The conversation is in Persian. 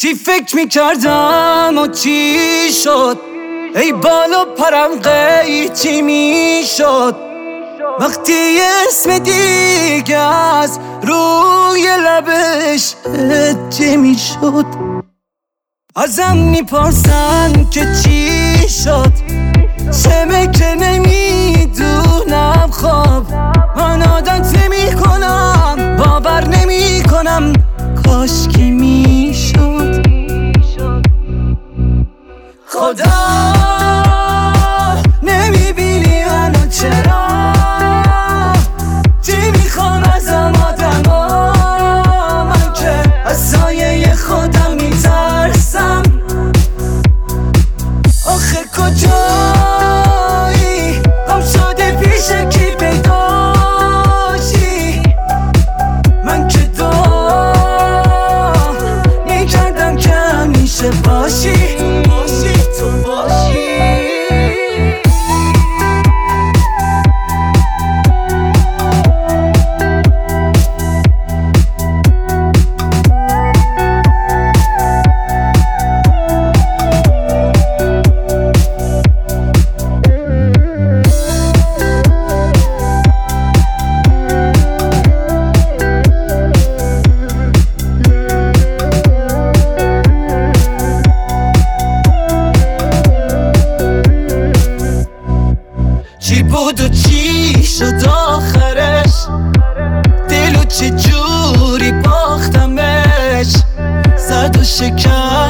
چی فکر میکردم و چی شد؟ ای بالا پرم قیچی میشد وقتی اسم دیگه از روی لبش هجی میشد. ازم میپرسن که چی شد، چمه که نمیدونم. خب من عادت نمیکنم، باور نمیکنم، کاش که میشد. خدا نمیبینی منو چرا؟ چی میخوام ازم آدما؟ من که از سایه خودم میترسم. آخه کجایی؟ هم شده پیش کی پیداشی؟ من که دعا میکردم که همیشه باشی. چی بود و چی شد آخرش؟ دلو چه جوری باختمش؟ زد و شکست